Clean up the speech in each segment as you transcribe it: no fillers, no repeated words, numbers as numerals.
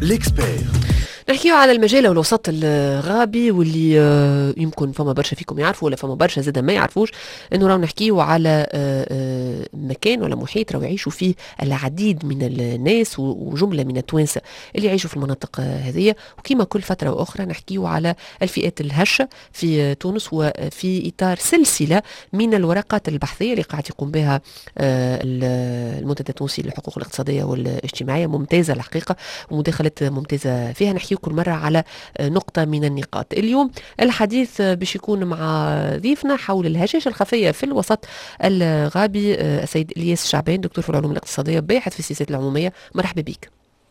ليكسبير. نحكيو على المجال والوسط الغابي واللي يمكن فما برشا فيكم يعرفوا ولا فما برشا زادا ما يعرفوش انه راهو نحكيو على مكان ولا محيط راهو يعيشوا فيه العديد من الناس وجمله من التوانسه اللي يعيشوا في المناطق هذه. وكما كل فتره واخرى نحكيو على الفئات الهشه في تونس وفي اطار سلسله من الورقات البحثيه اللي قاعد يقوم بها المنتدى التونسي للحقوق الاقتصاديه والاجتماعيه. ممتازه الحقيقه ومداخلات ممتازه فيها. نحكيو كل مرة على نقطة من النقاط. اليوم الحديث باش يكون مع ضيفنا حول الهشاشة الخفية في الوسط الغابي السيد إلياس شعبان، دكتور في العلوم الاقتصادية، باحث في السياسات العمومية. مرحبا بك.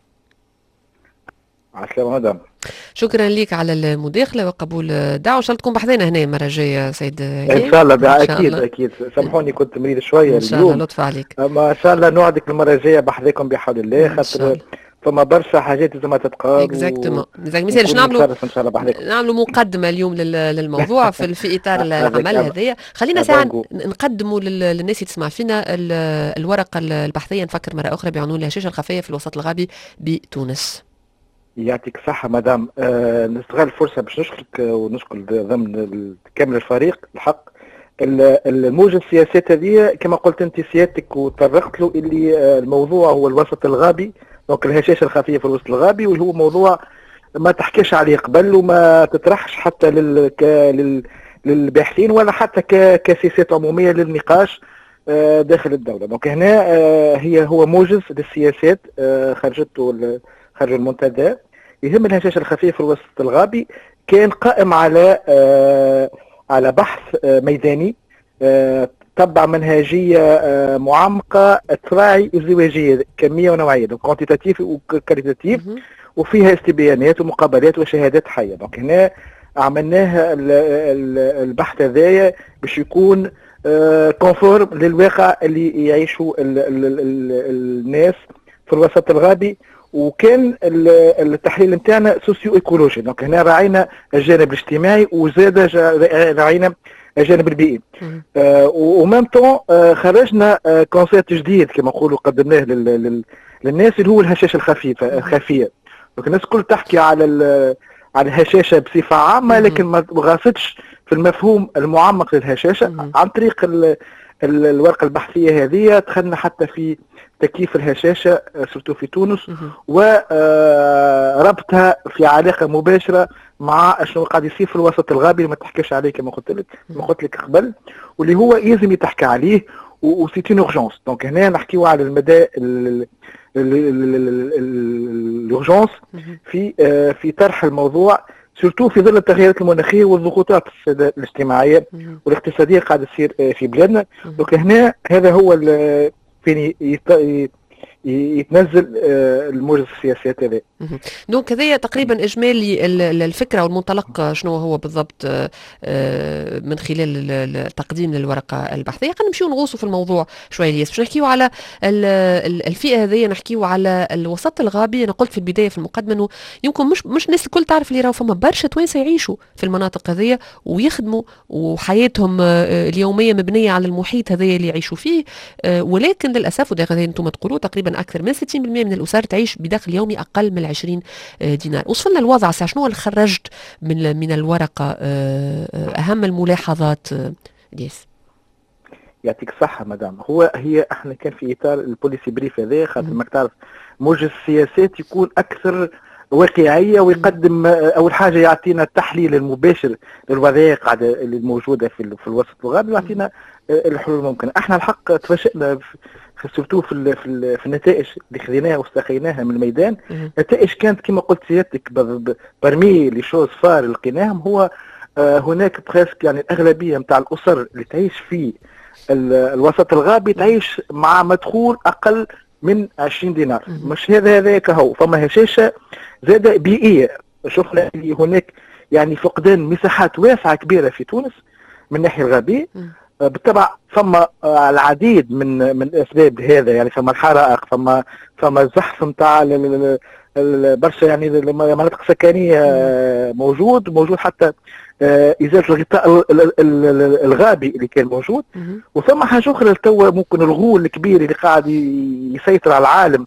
عسلامة مدام. شكرا لك على المداخلة وقبول الدعوة. ان شاء الله تكون بحثنا هنا المرة الجاية سيد إلياس. ان شاء الله اكيد سامحوني كنت مريض شوية اليوم. ان شاء الله لطف عليك. ما شاء الله نوعدك المرة الجاية بحذاكم بحول الله، خاطر فما برشا حاجات لازم تتقال. اكزاكتومون مثال نعملوا مقدمه اليوم للموضوع في اطار العمل هذايا. خلينا ساعه نقدموا للناس اللي تسمع فينا الورقه البحثيه، نفكر مره اخرى بعنوان الهشاشه الخفيه في الوسط الغابي بتونس. يعطيك الصحه مدام. نستغل الفرصه باش نشكرك ونشكر ضمن كامل الفريق الحق. الموجة السياسات هذه كما قلت انت سيادتك وطرقت له اللي الموضوع هو الوسط الغابي، دونك الهشاشه الخفيه في الوسط الغابي، واللي هو موضوع ما تحكيش عليه قبل وما تطرحش حتى للباحثين ولا حتى كسياسات عموميه للنقاش داخل الدوله. دونك هنا هو موجز للسياسات خرج المنتدى يهم الهشاشه الخفيه في الوسط الغابي. كان قائم على بحث ميداني تبع منهجيه معمقه تراعي الازدواجيه كميه ونوعيه، دونك كوانتيتاتيف وكاليتاتيف، وفيها استبيانات ومقابلات وشهادات حيه. دونك هنا عملناها البحث هذايا باش يكون كونفورم للواقع اللي يعيشوا الناس في الوسط الغابي. وكان التحليل نتاعنا سوسيو ايكولوجي، دونك هنا راعينا الجانب الاجتماعي وزاد راعينا الجانب البيئي. ومام طون خرجنا كونسيبت جديد كما نقولوا قدمناه للناس اللي هو الهشاشه الخفيه. دونك الناس الكل تحكي على الهشاشه بصفه عامه، لكن ما غاصتش في المفهوم المعمق للهشاشه. عن طريق الورقه البحثيه هذه دخلنا حتى في تكييف الهشاشه سورتو في تونس وربطها في علاقه مباشره مع شنو قاعد يصير في الوسط الغابي اللي ما تحكيش عليه كما قلت لك قبل، واللي هو يلزم يتحكى عليه وسيتين اورجونس. دونك هنا نحكيو على المدى الاورجونس في طرح الموضوع، سورتو في ظل التغيرات المناخيه والضغوطات الاجتماعيه والاقتصاديه قاعده تصير في بلادنا. دونك هنا هذا هو فين يتنزل الموجز السياسات هذا. دونك هذايا تقريبا اجمالي الفكره والمنطلق شنو هو بالضبط من خلال التقديم للورقه البحثيه. خلينا نمشيو نغوصوا في الموضوع شويه الياس. باش نحكيو على الفئه هذيا، نحكيو على الوسط الغابي. انا قلت في البدايه في المقدمه انه يمكن مش الناس الكل تعرف اللي راهو فما برشا توانسه يعيشوا في المناطق هذيا ويخدموا وحياتهم اليوميه مبنيه على المحيط هذايا اللي يعيشوا فيه. ولكن للاسف وده غادي انتم تقولوا تقريبا اكثر من 60% من الاسر تعيش بدخل يومي اقل من 20 دينار. وصلنا الوضع شنو اللي خرجت من الورقه؟ اهم الملاحظات ديس. يعطيك الصحه مدام. هي احنا كان في اطار البوليسي بريف هذا، خاطر ما تعرف موجز السياسات يكون اكثر واقعيه ويقدم اول حاجه يعطينا التحليل المباشر للوثائق اللي موجوده في الوسط الغابي ويعطينا الحلول الممكنه. احنا الحق تفاجئنا سورتو في النتائج اللي خذيناها واستخيناها من الميدان. نتائج كانت كما قلت سيادتك برمي لي شوز فار لقيناهم. هو هناك بريسك يعني الاغلبيه نتاع الاسر اللي تعيش في الوسط الغابي تعيش مع مدخول اقل من 20 دينار. مش هذاك هو فما هشاشه زاده بيئيه. شفنا اللي هناك يعني فقدان مساحات واسعه كبيره في تونس من الناحيه الغابيه. بالطبع فما العديد من الاسباب هذا، يعني فما الحرائق، فما الزحف نتاع برشا يعني مناطق سكنيه موجود حتى ازاله الغطاء الغابي اللي كان موجود. وثم حاجه اخرى توا ممكن الغول الكبير اللي قاعد يسيطر على العالم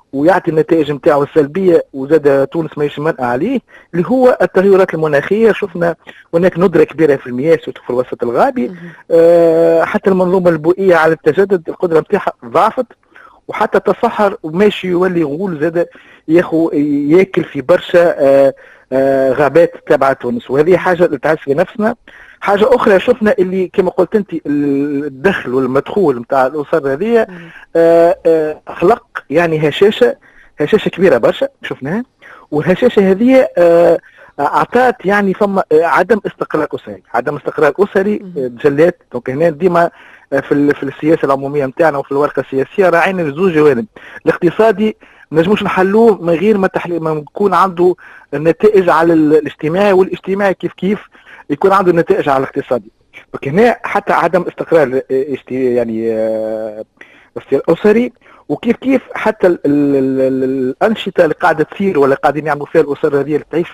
ويعطي النتائج نتاعو السلبيه، وزاد تونس ماهيش منأى عليه، اللي هو التغيرات المناخيه. شفنا هناك ندره كبيره في المياه في الوسط الغابي. حتى المنظومه البيئيه على التجدد القدره نتاعها ضعفت، وحتى التصحر وماشي يولي غول زاد ياكل في برشا غابات تبع تونس، وهذه حاجه اللي تعس في نفسنا. حاجه اخرى شفنا اللي كما قلت انت الدخل والمدخول نتاع الاسر هذه خلق يعني هشاشه كبيره برشا شفناها، والهشاشه هذه اعطت يعني فما عدم استقرار اسري. عدم استقرار اسري تجلات. دونك هنا ديما في السياسه العموميه نتاعنا وفي الورقه السياسيه راعينا زوج جوانب. الاقتصادي ما نجموش نحلوه من غير ما يكون عنده نتائج على الاجتماعي، والاجتماعي كيف يكون عنده نتائج على الاقتصادي. هنا حتى عدم استقرار يعني اسري، وكيف حتى الانشطه اللي قاعده تصير ولا قاعدين يعملوا فيها الاسر هذه اللي تعيش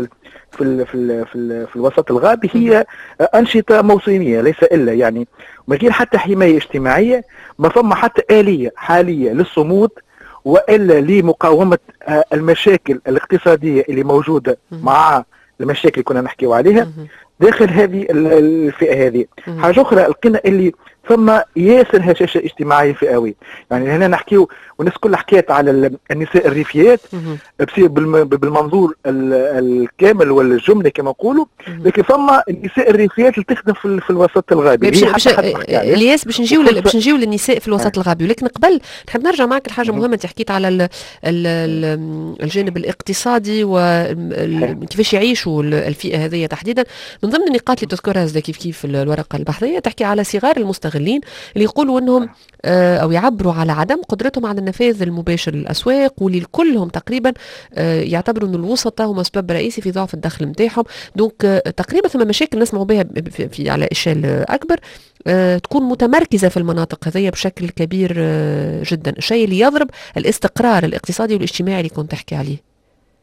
في الوسط الغابي هي انشطه موسميه ليس الا يعني، من غير حتى حمايه اجتماعيه. ما فما حتى اليه حاليه للصمود والا لمقاومه المشاكل الاقتصاديه اللي موجوده مع المشاكل اللي كنا نحكيو عليها داخل هذه الفئه هذه. حاجه اخرى لقينا اللي ثم ياسر هشاشه اجتماعيه فئويه. يعني هنا نحكيو والناس كلها حكيت على النساء الريفيات بالمنظور الكامل ولا الجمله كما نقولوا، لكن ثم النساء الريفيات اللي تخدم في الوسط الغابي. الياس باش نجيو للنساء في الوسط الغابي، ولكن قبل نحب نرجع معك لحاجه مهمه. انت حكيت على الجانب الاقتصادي وكيفاش يعيشوا الفئه هذه تحديدا. من ضمن النقاط اللي تذكرها كيف الورقه البحثيه تحكي على صغار المستغلين اللي يقولوا انهم او يعبروا على عدم قدرتهم على النفاذ المباشر للاسواق، واللي كلهم تقريبا يعتبروا ان الوسطاء هما سبب رئيسي في ضعف الدخل نتاعهم. دونك تقريبا ثم مشاكل نسمعوا بها في على اشكال اكبر تكون متمركزه في المناطق هذه بشكل كبير جدا، الشيء اللي يضرب الاستقرار الاقتصادي والاجتماعي اللي كنت تحكي عليه.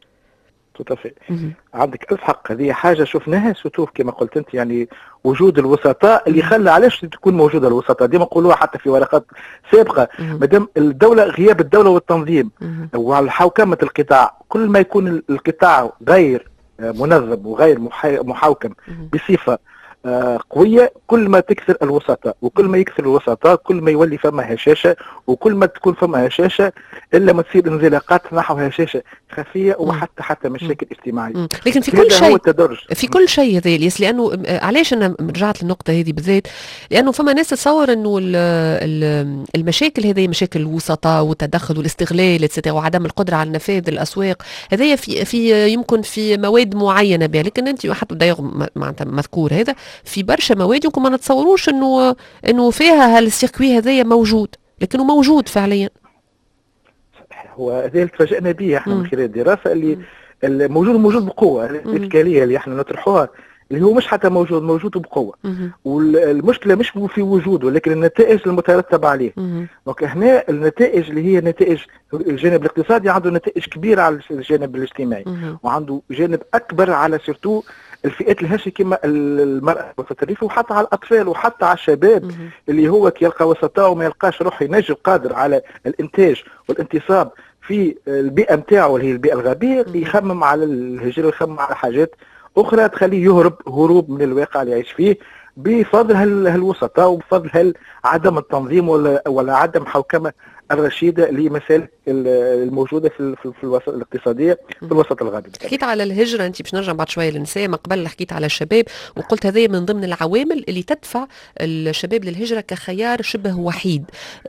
عندك الحق، هذه حاجه شفناها سوتوف كما قلت انت، يعني وجود الوسطاء اللي خلى علاش تكون موجوده الوسطاء. ديما نقولوها حتى في ورقات سابقه، مادام الدوله غياب الدوله والتنظيم وحوكمه القطاع، كل ما يكون القطاع غير منظم وغير محوكم بصفه قويه، كل ما تكثر الوسطاء، وكل ما يكثر الوسطاء كل ما يولي فما هشاشه، وكل ما تكون فما هشاشه الا ما تصير انزلاقات نحو هشاشه خفيه وحتى مشاكل اجتماعيه. لكن في كل شيء هذا الياس، لانه علاش انا رجعت للنقطه هذه بالذات، لانه فما ناس تتصور انه المشاكل هذه مشاكل الوسطاء والتدخل والاستغلال وعدم القدره على نفاذ الاسواق هذه في يمكن في مواد معينه بها، لكن انت حتى معناتها مذكور هذا في برشا مواد يمكن ما نتصوروش انه فيها هالسيركوي هذايا موجود، لكنه موجود فعليا. هو هذا اللي تفاجئنا به احنا من خلال الدراسه اللي موجود بقوه. الاشكاليه اللي احنا نطرحوها اللي هو مش حتى موجود بقوه، والمشكله مش في وجوده لكن النتائج المترتبه عليه. دونك هنا النتائج اللي هي نتائج الجانب الاقتصادي عنده نتائج كبيره على الجانب الاجتماعي، وعنده جانب اكبر على سيرتو الفئات الهشه كما المراه وسط الريف، وحتى على الاطفال وحتى على الشباب اللي هو كي يلقى وسطاء وما يلقاش روحه ينجم قادر على الانتاج والانتصاب في البيئه نتاعو اللي هي البيئه الغابيه، يخمم على الهجره ويخمم على حاجات اخرى تخليه يهرب هروب من الواقع اللي يعيش فيه بفضل هالوسطاء وبفضل عدم التنظيم ولا عدم حوكمه الرشيده لمسالك الموجوده في الوسط الاقتصاديه في الوسط الغابي. حكيت على الهجره، انت باش نرجع بعد شويه للنساء، ما قبل حكيت على الشباب وقلت هذه من ضمن العوامل اللي تدفع الشباب للهجره كخيار شبه وحيد.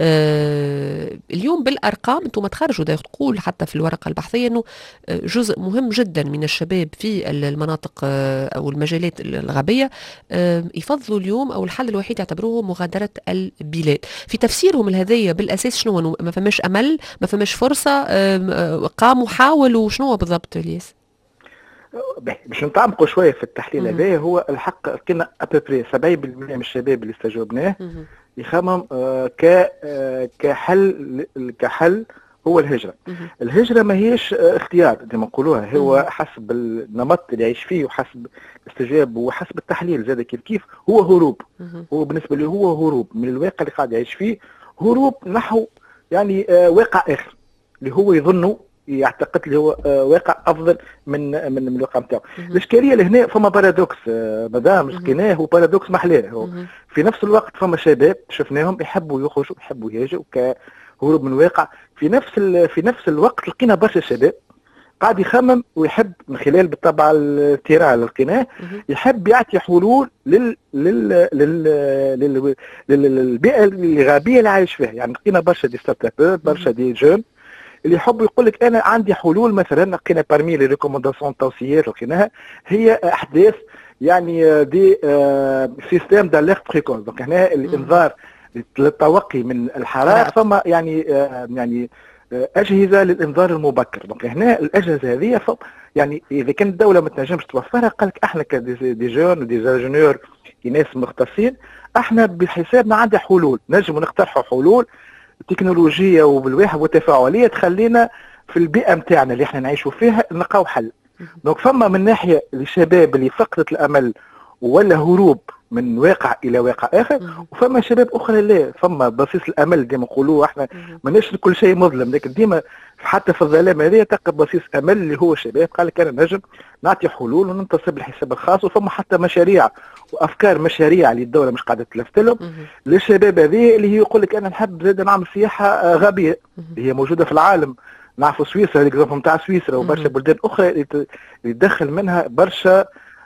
اليوم بالارقام انتم تخرجوا تقول حتى في الورقه البحثيه انه جزء مهم جدا من الشباب في المناطق او المجالات الغابيه يفضلوا اليوم او الحل الوحيد يعتبروه مغادره البلاد. في تفسيرهم لهذه بالاساس شنو؟ ما فماش امل، ما فماش فرصه، قاموا حاولوا، شنو بالضبط الياس؟ باش نتعمقوا شويه في التحليل هذا، هو الحق لقينا ابري 70% من الشباب اللي استجوبناه يخمم كحل هو الهجره. الهجره ما هيش اختيار زي ما نقولوها، هو حسب النمط اللي يعيش فيه وحسب الاستجابه وحسب التحليل زاد كيف هو هروب. هو بالنسبه له هو هروب من الواقع اللي قاعد يعيش فيه، هروب نحو يعني واقع اخر اللي هو يظنه يعتقد اللي هو واقع افضل من الواقع نتاعو. الاشكاليه لهنا فما بارادوكس مدام القناه هو بارادوكس محلاه. هو في نفس الوقت فما شباب شفناهم يحبوا يخرجوا يحبوا يهاجوا كهروب من الواقع، في نفس الوقت لقينا برشا شباب قاعد يخمم ويحب من خلال بالطبع التيران للقناه يحب يعطي حلول للبيئه الغابيه اللي عايش فيها. يعني لقينا برشا دي ستارت اب برشا دي جون اللي يحب يقول لك انا عندي حلول. مثلا لقينا بارمي لي ريكومونداسيون التوصيات لقيناها هي احداث يعني دي سيستيم داليرت بريكوز. دونك هنا الانذار للتوقي من الحرائق فما يعني اجهزه للانذار المبكر. دونك هنا الاجهزه هذه يعني اذا كانت الدوله ما تنجمش توفرها قال لك احنا كدي جون ودي انجينيور ناس مختصين احنا بحسابنا عندنا حلول نجم نقترحوا حلول تكنولوجيه وبالواحد وتفاعليه تخلينا في البيئه نتاعنا اللي احنا نعيشوا فيها نلقاو حل. دونك فما من ناحيه الشباب اللي فقدت الامل ولا هروب من واقع الى واقع اخر، وفما شباب اخرى لا فما بصيص الامل ديما نقولوا احنا ماناش كل شيء مظلم، لكن ديما حتى في الظلام هذه تلقى بصيص امل اللي هو شباب قال لك انا نجم نعطي حلول وننتصب الحساب الخاص. وفما حتى مشاريع وافكار مشاريع اللي الدوله مش قاعده تلفت لهم للشباب هذه اللي هي يقول لك انا نحب زاد نعمل سياحه غابيه اللي هي موجوده في العالم. نعرفوا سويسرا الاكزامبل نتاع سويسرا وبرشا بلدان اخرى اللي تدخل منها برشا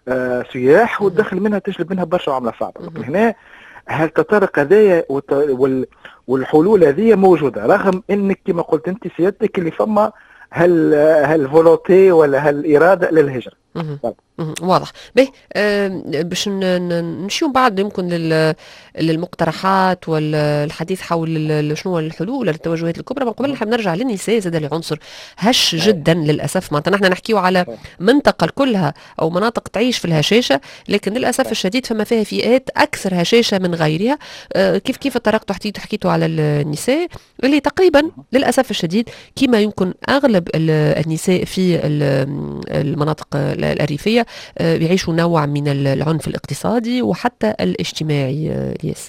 سياح وتدخل منها تجلب منها برشا عمله صعبه. هنا هالتطرق هذايا والحلول هذه موجوده رغم انك كما قلت انت سيادتك اللي فما هالفولونتي ولا هالاراده للهجره. واضح. باهي باش نمشيو بعد يمكن للمقترحات والحديث حول شنو الحلول التوجهات الكبرى. من قبل نحب نرجع للنساء زاد اللي عنصر هش جدا للاسف. معناتها نحن نحكيو على منطقه كلها او مناطق تعيش في الهشاشه، لكن للاسف الشديد فما فيها فئات اكثر هشاشه من غيرها. كيف طرقتوا حكيتوا على النساء اللي تقريبا للاسف الشديد كما يمكن اغلب النساء في المناطق الاريفيه بيعيشوا نوع من العنف الاقتصادي وحتى الاجتماعي. الياس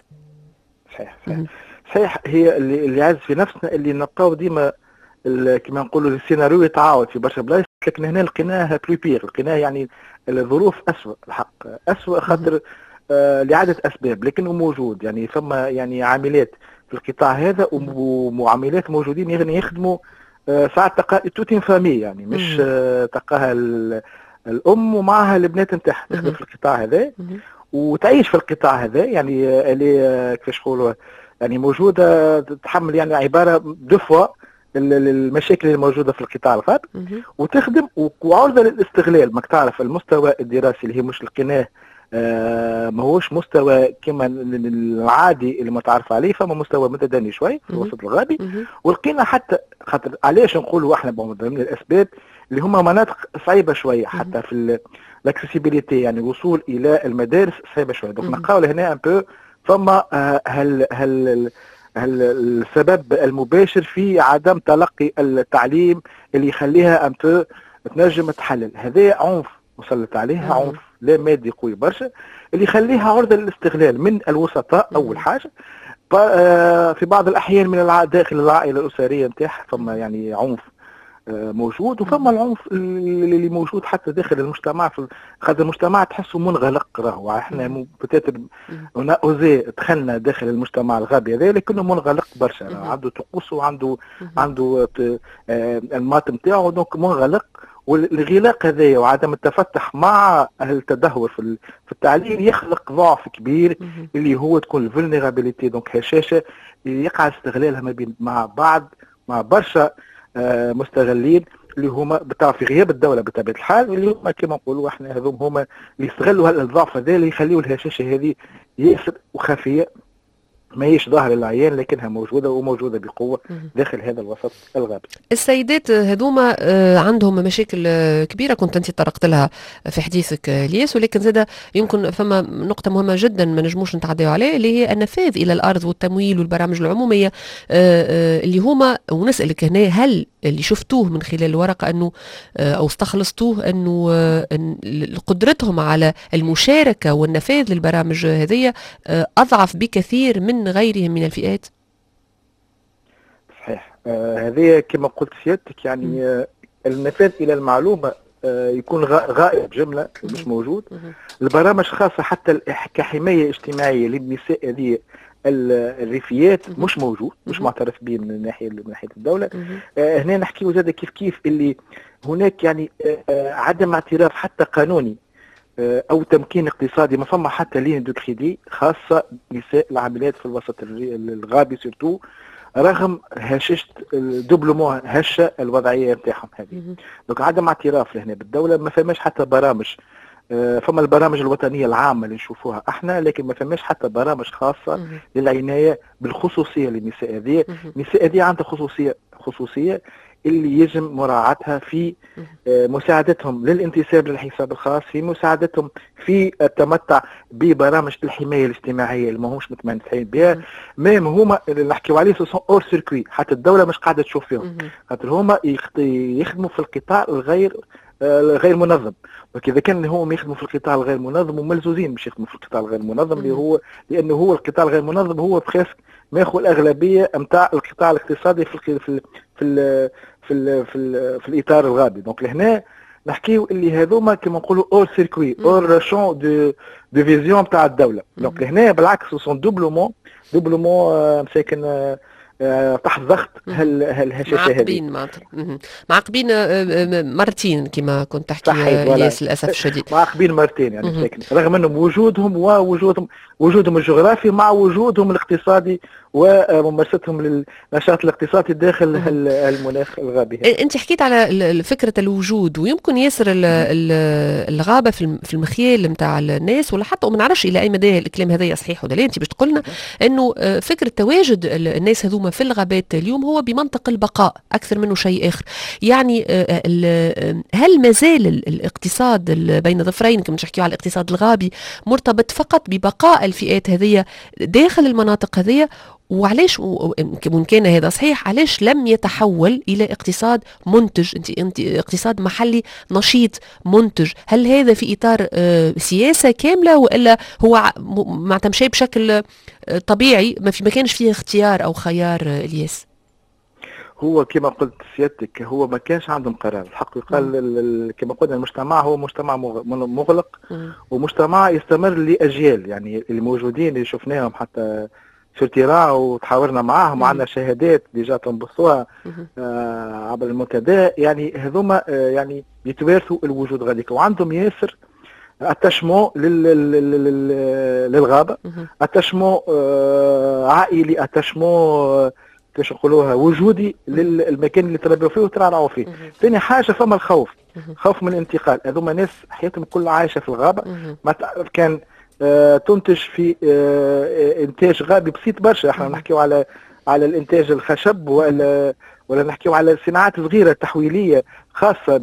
صحيح هي اللي عايز في نفسنا اللي نلقاو ديما كما نقولوا السيناريو يتعاود في برشا بلايص، لكن هنا لقيناها بلوبير لقيناها يعني الظروف اسوء الحق اسوء خاطر لعدة اسباب لكنه موجود. يعني فما يعني عاملات في القطاع هذا ومعاملات موجودين يخدموا ساعات تلقى توتين فامي يعني مش تلقاها الام ومعها البنات نتاعها تخدم في القطاع هذا وتعيش في القطاع هذا. يعني اللي كيفاش نقولوا يعني موجوده تتحمل يعني عباره دو فوا المشاكل الموجوده في القطاع الغربي وتخدم وعرضه للاستغلال. ماك تعرف المستوى الدراسي اللي هي مش لقيناه ماهوش مستوى كما العادي اللي متعارف عليه، فما مستوى متدني شوي في الوسط الغربي. ولقينا حتى خاطر علاش نقولوا احنا من الاسباب اللي هما مناطق صعيبه شويه حتى في الاكسسيبيليتي يعني الوصول الى المدارس صعيبه شويه. دونك نلقاو هنا ان بو فما هل السبب المباشر في عدم تلقي التعليم اللي يخليها ان بو تنجم تحلل. هذا عنف مسلط عليها عنف لا مادي قوي برشا اللي يخليها عرضه للاستغلال من الوسطاء اول حاجه. في بعض الاحيان من داخل العائله الاسريه نتاعها فما يعني عنف موجود، وفما العنف اللي موجود حتى داخل المجتمع. خاطر المجتمع تحسه منغلق. راهو احنا بتاتر اوزي دخلنا داخل المجتمع الغربي هذا لكنه منغلق برشا. عنده طقوس وعنده المات نتاعو دونك منغلق. والغلاق هذايا وعدم التفتح مع التدهور في التعليم يخلق ضعف كبير اللي هو تكون الفولنرابيليتي دونك هشاشه يقع استغلالها ما بين مع برشا مستغلين اللي هما في غياب الدوله بطبيعه الحال اللي هما كما نقولوا احنا هذوم اللي يستغلوا الضعف هذا اللي يخليوا الهشاشه هذه ياسر وخفيه ما هيش ظاهر للعيان لكنها موجوده وموجوده بقوه داخل هذا الوسط الغربي. السيدات هذوما عندهم مشاكل كبيره كنت انت طرقت لها في حديثك الياس، ولكن زاد يمكن فما نقطه مهمه جدا ما نجموش نتعداو عليها اللي هي النفاذ الى الارض والتمويل والبرامج العموميه اللي هما. ونسالك هنا هل اللي شفتوه من خلال الورقه انه او استخلصتوه انه قدرتهم على المشاركه والنفاذ للبرامج هذه اضعف بكثير من غيرهم من الفئات؟ صحيح. هذه كما قلت سيادتك يعني النفاذ الى المعلومه يكون غائب جمله مش موجود. البرامج خاصه حتى كحمايه اجتماعيه للنساء هذه الريفيات مش موجود، مش معترف به من ناحيه الدوله. هنا نحكيو زاد كيف اللي هناك يعني عدم اعتراف حتى قانوني او تمكين اقتصادي، ما فما حتى لين دو كريدي خاصه نساء العاملات في الوسط الغابي سورتو، رغم هشاشة الدبلومون هشة الوضعيه نتاعهم هذه. دونك عدم اعتراف لهنا بالدوله، ما فماش حتى برامج. فما البرامج الوطنيه العامه اللي نشوفوها احنا، لكن ما فماش حتى برامج خاصه للعنايه بالخصوصيه للنساء هذه. النساء هذه عندها خصوصيه اللي يجب مراعاتها في مساعدتهم للانتساب للحساب الخاص، في مساعدتهم في التمتع ببرامج الحمايه الاجتماعيه اللي ما همش متمتعين بها. ميم هما اللي نحكيو عليه سون اور سيركوي، حتى الدوله مش قاعده تشوف فيهم، خاطر هما يخدموا في القطاع غير منظم. وكذا كان هم يخدموا في القطاع الغير منظم وملزوزين باش يخدموا في القطاع الغير منظم، لانه هو القطاع الغير منظم هو بخاف ماخذ الاغلبيه نتاع القطاع الاقتصادي في الاطار الغابي. دونك لهنا نحكيو اللي هذوما كما نقولوا اور سيركوي اور شون دو فيزيون تاع الدوله. دونك لهنا بالعكس سون دوبلومون مساكن تحت ضغط هالهشاشه هذه، معاقبين مرتين كما كنت تحكي الياس للاسف الشديد. معاقبين مرتين يعني رغم انهم وجودهم الجغرافي مع وجودهم الاقتصادي وممارستهم للنشاط الاقتصادي داخل المناخ الغابي. انت حكيت على فكره الوجود، ويمكن ياسر الغابه في المخيال نتاع الناس، ولا حتى ما نعرفش الى اي مدى الكلام هذا صحيح ولا لا. انت باش تقولنا انه فكره تواجد الناس هذوما في الغابات اليوم هو بمنطق البقاء اكثر منه شيء اخر. يعني هل مازال الاقتصاد بين ظفرين كما نحكيو على الاقتصاد الغابي مرتبط فقط ببقاء الفئات هذه داخل المناطق هذه؟ وعلاش وإن كان هذا صحيح علاش لم يتحول إلى اقتصاد منتج، انت اقتصاد محلي نشيط منتج؟ هل هذا في إطار سياسة كاملة، وإلا هو ما تمشي بشكل طبيعي ما كانش فيه اختيار أو خيار الياس؟ هو كما قلت سيادتك هو ما كانش عندهم قرار. الحق يقال كما قلنا المجتمع هو مجتمع مغلق، ومجتمع يستمر لأجيال. يعني الموجودين اللي شفناهم حتى في التراع وتحاورنا معاهم وعندنا شهادات ديجا تنبصوها عبر المنتدى، يعني هذوما يعني يتوارثوا الوجود غاديك، وعندهم ياسر اتاشمون للغابه، اتاشمون عائلي، اتاشمون كيفاش نقولوها وجودي للمكان اللي تربوا فيه وترعرعوا فيه. ثاني حاجه فما الخوف، خوف من الانتقال. هذوما ناس حياتهم كلها عايشه في الغابه، ما تعرف كان تنتج في انتاج غابي بسيط برشا. احنا نحكيو على الانتاج الخشب ولا نحكيو على صناعات صغيره تحويليه خاصه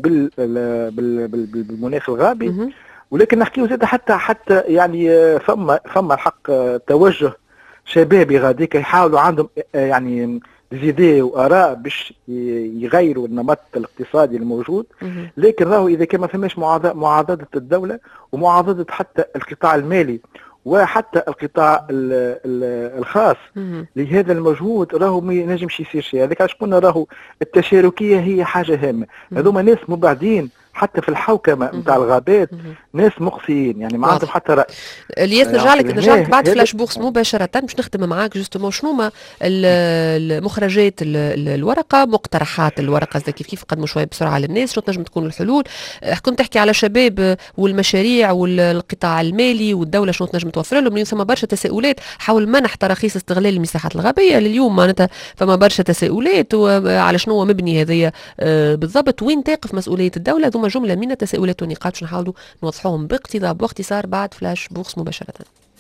بالمناخ الغابي. ولكن نحكيو زاد حتى يعني فما الحق توجه شبابي غاديك يحاولوا عندهم يعني زيدي واراء باش يغيروا النمط الاقتصادي الموجود. لكن راهو اذا كان ما فماش معاضده الدوله ومعاضده حتى القطاع المالي وحتى القطاع الخاص لهذا المجهود، راهو ما ينجمش يصير شيء. هذاك علاش قلنا راهو التشاركيه هي حاجه هامه. هذوما ناس مبعدين حتى في الحوكمه نتاع الغابات، ناس مقصيين يعني ما عندهم حتى راي. الياس نرجع لك بعد فلاش بوكس مباشره باش نختم معاك جوستومون. شنو ما المخرجات الورقه، مقترحات الورقه كيف قدموا شويه بسرعه للناس، شنو تنجم تكون الحلول؟ كنت تحكي على شباب والمشاريع والقطاع المالي والدوله شنو تنجم توفر لهم، لان ثم برشا تساؤلات حول منح تراخيص استغلال المساحات الغابيه لليوم. معناتها فما برشا تساؤلات على شنو هو مبني هذايا بالضبط، وين تقف مسؤوليه الدوله. ثم جمله من التساؤلات والنقاط باش نحاولوا نوضحوهم باقتضاب واختصار بعد فلاش بوكس مباشره.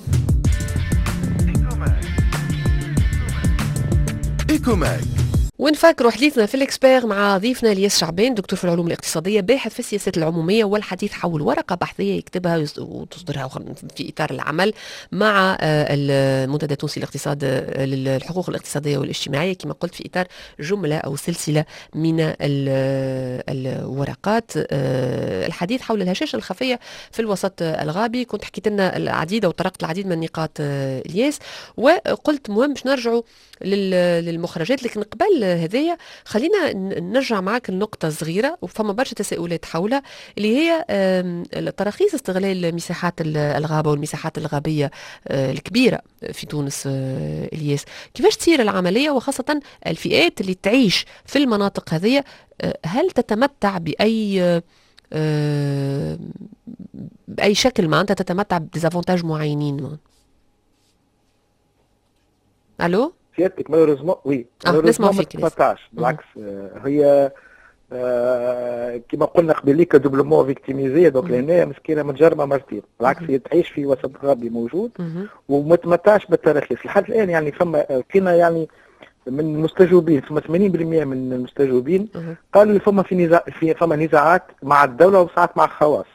إيكوماك. ونفكروا حديثنا في الإكسبير مع ضيفنا الياس شعبان، دكتور في العلوم الاقتصادية، باحث في السياسات العمومية، والحديث حول ورقة بحثية يكتبها وتصدرها في إطار العمل مع المنتدى التونسي للاقتصاد للحقوق الاقتصادية والاجتماعية، كما قلت في إطار جملة أو سلسلة من الورقات. الحديث حول الهشاشة الخفية في الوسط الغابي. كنت حكيت لنا العديد أو طرقت العديد من النقاط الياس، وقلت مهم باش نرجعوا للمخرجات. لكن قبل هذايا خلينا نرجع معك لنقطة صغيرة وفما برشا تساؤلات حولها، اللي هي تراخيص استغلال مساحات الغابة والمساحات الغابية الكبيرة في تونس. إلياس، كيفاش تصير العملية، وخاصة الفئات اللي تعيش في المناطق هذه، هل تتمتع آه، بأي شكل ما أنت تتمتع بديزافونتاج معينين ما؟ ألو؟ سيادتك مالوريزمون وي نسمع مالوريزمون ما فيك لازم. تتمتعش، بالعكس. هي كما قلنا قبليك دوبلومون فيكتيميزي، دونك لهنا مسكينه متجرمه مرتين. بالعكس هي تعيش في وسط غابي موجود وما تمتعش بالتراخيص لحد الان. يعني فما كنا يعني من المستجوبين، فما 80% من المستجوبين قالوا لي فما نزاعات مع الدوله وساعات مع الخواص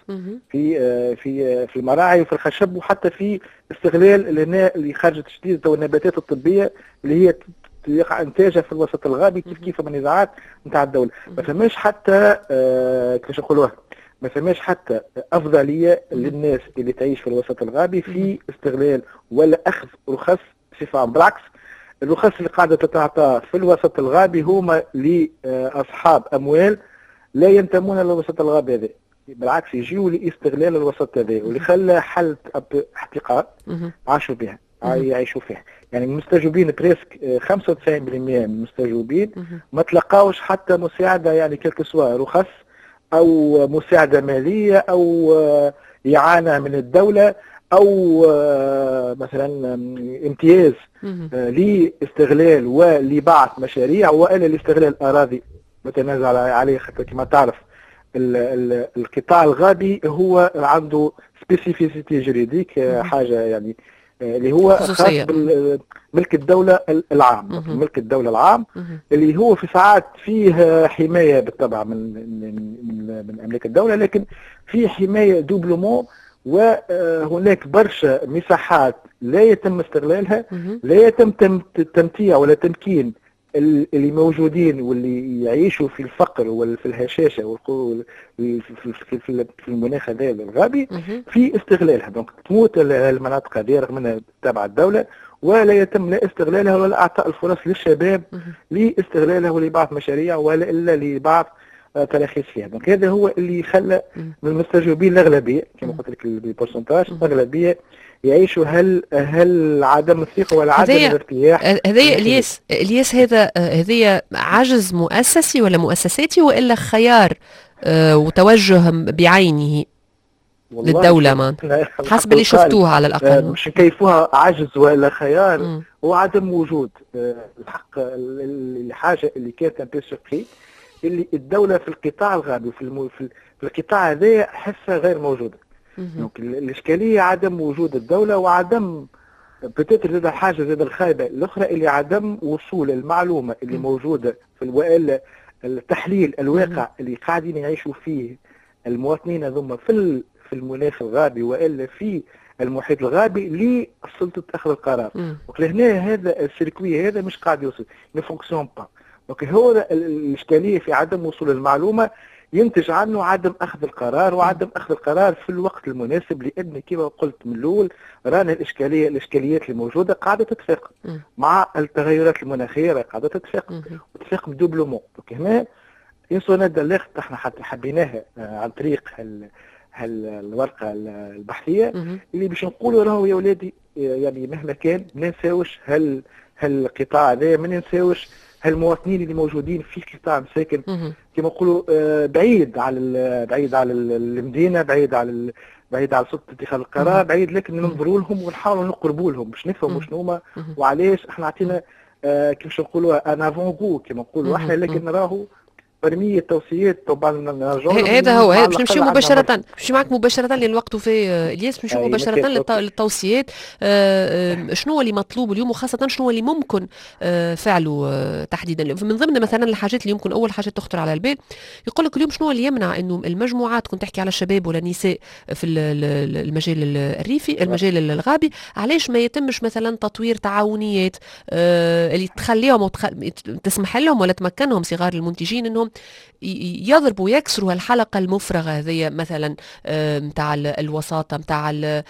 في المراعي وفي الخشب، وحتى في استغلال اللي خارجه تشديد النباتات الطبيه اللي هي يقع انتاجها في الوسط الغابي. كيف فما نزاعات نتاع الدوله، ما فماش حتى كيفاش نقولوها، ما فماش حتى افضليه للناس اللي تعيش في الوسط الغابي في استغلال ولا اخذ رخص بصفه عامه. بالعكس الرخص اللي قاعده تتعطى في الوسط الغابي هما لاصحاب اموال لا ينتمون للوسط الغابي هذا، بالعكس يجيوا لاستغلال الوسط هذا، واللي خلى حالة احتقار عاشوا بها يعيشوا فيها. يعني المستجوبين بريسك 95% من المستجوبين ما تلقاوش حتى مساعده، يعني كلك سوا رخص او مساعده ماليه او اعانه من الدوله او مثلا امتياز لاستغلال ولبعث مشاريع والا لاستغلال اراضي متنازع عليه. خاطر كما تعرف القطاع الغابي هو عنده سبيسيفيسيتي جريديك، حاجه يعني اللي هو خاص بملك الدوله العام. ملك الدوله العام اللي هو في ساعات فيه حمايه بالطبع من املاك الدوله، لكن فيه حمايه دوبلومون، وهناك برشا مساحات لا يتم استغلالها، لا يتم تمتيع ولا تمكين اللي موجودين واللي يعيشوا في الفقر وفي الهشاشه في المناخ هذا الغابي في استغلالها. دونك تموت المناطق هذه رغم انها تابعه الدوله، ولا يتم لا استغلالها ولا اعطاء الفرص للشباب لاستغلالها ولبعض مشاريع ولا الا لبعض تراخيص فيها. دونك هذا هو اللي خلى من المستجوبين الاغلبيه كما قلت لك البورسنتاج الاغلبيه يعيشوا هل عدم الثقه ولا عدم الارتياح. هذايا الياس هذايا عجز مؤسسي ولا مؤسساتي والا خيار وتوجه بعينه للدوله؟ ما حسب اللي شفتوها على الاقل مش نكيفوها عجز ولا خيار، هو عدم وجود الحق. الحاجه اللي كانت ان بي اللي الدوله في القطاع الغابي في القطاع هذا حسها غير موجوده. دونك الاشكاليه عدم وجود الدوله، وعدم بتاتر زاد الحاجه زاد الخايبه الاخرى اللي عدم وصول المعلومه اللي موجوده في والا التحليل الواقع اللي قاعدين يعيشوا فيه المواطنين هذوما في المناخ الغابي والا في المحيط الغابي لسلطه اخذ القرار. ولهنا هذا السيركوي هذا مش قاعد يوصل، ما فونكسيون با. دونك هو الاشكاليه في عدم وصول المعلومه ينتج عنه عدم اخذ القرار، وعدم اخذ القرار في الوقت المناسب، لان كما قلت من الاول رانا الاشكاليات اللي موجوده قاعده تتفاقم مع التغيرات المناخيه، قاعده تتفاقم وتتفاقم دوبلومون. دونك هنا ينسونا الليخت احنا حتى حبيناها عن طريق الورقه البحثيه اللي باش نقولوا راهو يا ولادي يعني مهما كان ما ننساوش القطاع هذا، ما ننساوش هالمواطنين اللي موجودين في قطاع مساكن كما نقولوا بعيد على المدينه، بعيد على سلطه اتخاذ القرار، بعيد، لكن ننظروا لهم ونحاولوا نقربوا لهم باش نفهموا شنو هما وعلاش. احنا عطينا كيفاش نقولوا ان افون غو كما نقولوا احنا، لكن راهو برمية التوصيات طبعا هذا هو باش نمشيو مباشرة، نمشي معك مباشرة لأن الوقت وفي الياس، باش نمشيو مباشرة للتوصيات. شنو اللي مطلوب اليوم، وخاصة شنو اللي ممكن فعله تحديدا؟ من ضمن مثلا الحاجات اللي يمكن أول حاجة تخطر على البال، يقول لك اليوم شنو اللي يمنع إنه المجموعات، كنت تحكي على الشباب ولا النساء في المجال الريفي، المجال الغابي، علاش ما يتمش مثلا تطوير تعاونيات اللي تخليهم تسمح لهم ولا تمكنهم صغار المنتجين انهم انهم يضربوا يكسروا الحلقه المفرغه هذه مثلا نتاع الوساطه، نتاع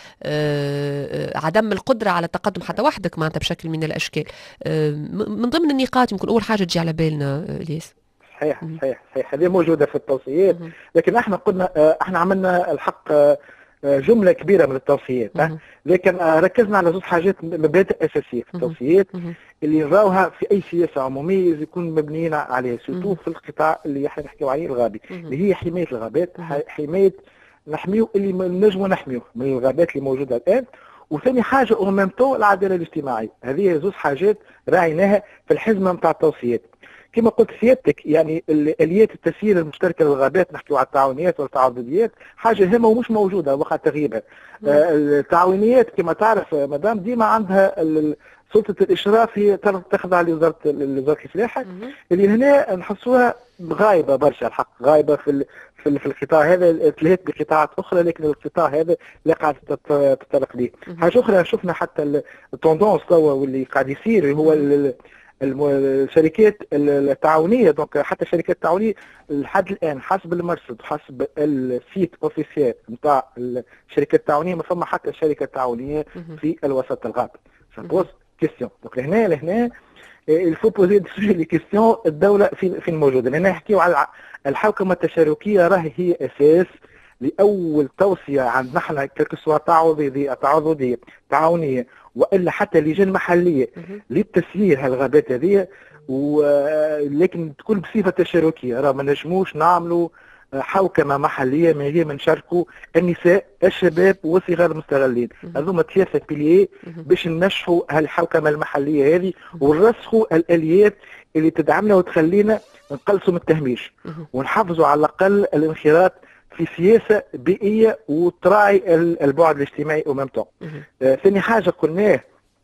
عدم القدره على التقدم حتى وحدك معناتها بشكل من الاشكال. من ضمن النقاط يمكن اول حاجه تجي على بالنا الياس. صحيح صحيح صحيح، هذه موجوده في التوصيات، لكن احنا قلنا احنا عملنا الحق جمله كبيره من التوصيات، لكن ركزنا على زوج حاجات مبادئ اساسيه في التوصيات اللي نراوها في اي سياسه عموميه يكون مبنيين عليها، سورتو في القطاع اللي احنا نحكيو عليه الغابي، اللي هي حمايه الغابات، حمايه نحميو اللي نجموا نحميوه من الغابات اللي موجوده الان. وثاني حاجه او ميم تو العداله الاجتماعيه، هذه زوج حاجات راعيناها في الحزمه نتاع التوصيات. كما قلت سيادتك يعني اليات التسيير المشتركه للغابات، نحكيو على التعاونيات والتعاضديات، حاجه هامه ومش موجوده وقت تغييبها. التعاونيات كما تعرف مدام ديما عندها سلطه الاشراف هي تخضع لوزاره الفلاحه، اللي هنا نحسوها غايبه برشا، الحق غايبه في القطاع هذا، تلهيت بقطاعات اخرى، لكن القطاع هذا لا قاعد تتطرق ليه. حاجه اخرى شفنا حتى التوندونس توا واللي قاعد يصير هو الشركات التعاونيه، دونك حتى الشركات التعاونيه لحد الان حسب المرصد وحسب السيت اوفيسيال نتاع الشركات التعاونيه ما فما حتى شركه تعاونيه في الوسط الغابي. سابوز كيستيون، دونك لهنا الفو بوزي لي كيستيون الدوله فين موجوده، لان نحكيو على الحوكمه التشاركيه، راهي هي اساس لاول توصيه عن نحن كالكسوا تعاضديه تعاونيه والا حتى لجان محليه للتسيير هالغابات هذه، ولكن تكون بصفه تشاركيه. راه ما نجموش نعملوا حوكمه محليه من غير ما نشاركوا النساء الشباب والصغار المستغلين. هذوما ثلاثه بيليه باش ننجحوا هالحوكمه المحليه هذه ونرسخوا الاليات اللي تدعمنا وتخلينا نقلصوا من التهميش ونحافظوا على الاقل الانخراط في سياسه بيئيه وتراعي البعد الاجتماعي او ميم طون. ثاني حاجه قلناه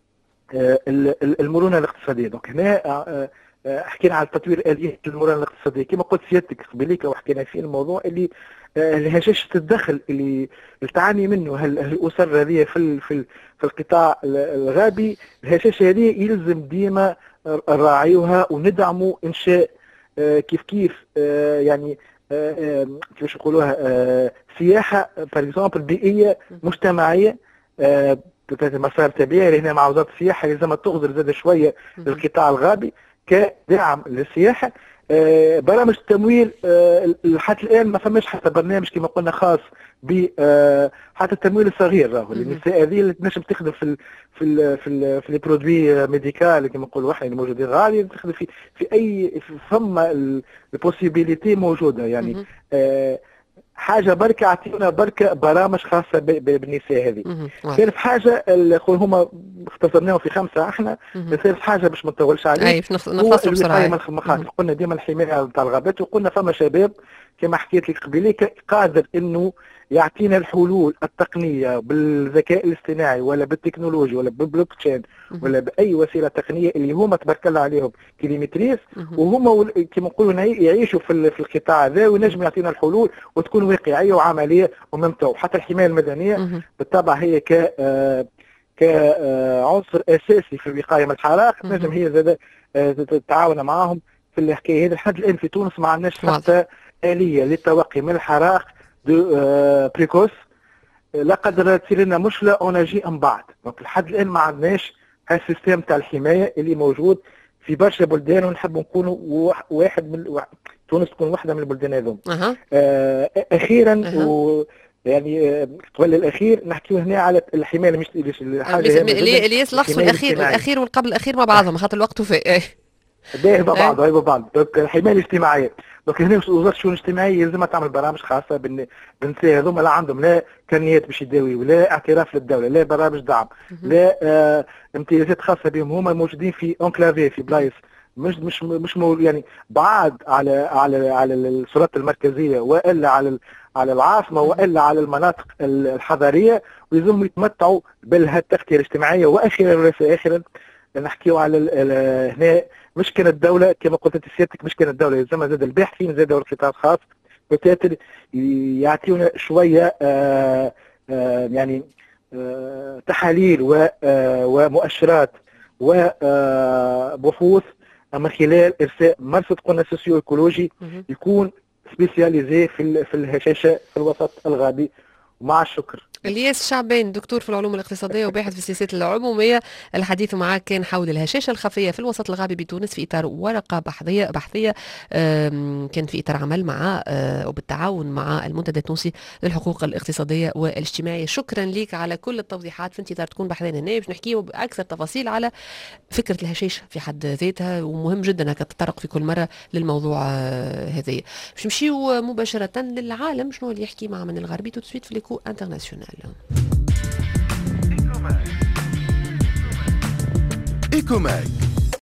المرونه الاقتصاديه، دونك هنا حكينا على تطوير اليات المرونه الاقتصاديه كما قلت سيادتك قبليك وحكينا فيه الموضوع اللي هشاشه الدخل اللي تعاني منه الاسر هذه في القطاع الغابي. الهشاشه هذه يلزم ديما نراعيوها وندعموا انشاء كيف يعني كيفاش نقولوها سياحه باغ بيئيه مجتمعيه مسار تبعي. لهنا مع وزاره السياحه لازم تغزر زاد شويه للقطاع الغابي كدعم للسياحه. برامج التمويل حتى الان ما فماش حتى برنامج كما قلنا خاص ب حتى التمويل الصغير، راهو النساء هذه اللي تنجم تخدم في لي برودوي ميديكال كما نقولوا احنا اللي موجودين غالي، تخدم في اي فما البوسيبيليتي موجوده يعني. حاجه بركه اعطيونا بركه برامج خاصه بالنساء هذه. ثالث حاجه هما اختصرناهم في 5 احنا. ثالث حاجه باش ما نطولش عليه اي نفصل بسرعه. المخاطر قلنا ديما الحمايه نتاع الغابات، وقلنا فما شباب كما حكيت لك قبيليك قادر انه يعطينا الحلول التقنيه بالذكاء الاصطناعي ولا بالتكنولوجيا ولا بالبلوك تشين ولا باي وسيله تقنيه اللي هما تبارك الله عليهم كيلومتريس، وهما كما نقولوا يعيشوا في القطاع هذا وينجم يعطينا الحلول وتكون واقعيه وعمليه وممتعه. وحتى الحمايه المدنيه بالطبع هي كعنصر اساسي في الوقايه من الحرائق، نجم هي زاد تتعاون معاهم في الحكايه هذه. لحد الان في تونس ما عندناش حتى اليه للتوقي من الحرائق بريكوس، لا قدر تصير لنا مشكله اون اجي من بعد. دونك لحد الان ما عندناش هالسيستم تاع الحمايه اللي موجود في برشا بلدان، ونحب نكونوا واحد من تونس تكون واحده من البلدان هذوم. اخيرا يعني قبل الاخير نحكيو هنا على الحمايه مش الحاجه اللي الوصف الاخير والقبل الاخير مع بعضهم خاطر الوقت وفاء باهي مع بعض. دونك الحمايه الاجتماعيه، دونك هنا وزاره الشؤون الاجتماعيه يلزمها تعمل برامج خاصه بالنساء هذوما، لا عندهم لا كرنيات باش يداويوا ولا اعتراف للدوله لا برامج دعم لا امتيازات خاصه بهم. هما موجودين في انكلافي في بلايص مش يعني بعاد على السلطات المركزيه والا على العاصمه والا على المناطق الحضريه، ويلزموا يتمتعوا بالتغطيه الاجتماعيه. واخيرا وليس اخرا نحكيو على هنا مش كانت الدوله كما قلت سيادتك، مش كانت الدوله يلزمها زاد الباحثين زاد القطاع الخاص بالتالي يعطيونا شويه يعني تحاليل ومؤشرات وبحوث اما خلال ارساء مرصد قلنا سوسيو ايكولوجي يكون سبيسياليزي في الهشاشه في الوسط الغابي. مع الشكر. الياس شعبان، دكتور في العلوم الاقتصادية وباحث في السياسات العمومية. الحديث معك كان حول الهشاشة الخفية في الوسط الغابي بتونس في إطار ورقة بحثية كان في إطار عمل مع وبالتعاون مع المنتدى التونسي للحقوق الاقتصادية والاجتماعية. شكرا لك على كل التوضيحات. في انتظار تكون بحثنا هنا باش نحكيه بأكثر تفاصيل على فكرة الهشاشة في حد ذاتها، ومهم جدا انك تتطرق في كل مرة للموضوع هذايا. باش نمشيو مباشرة للعالم شنو اللي يحكي مع من الغربي تو سويت في ليكو انترناسيونال. إيكوماك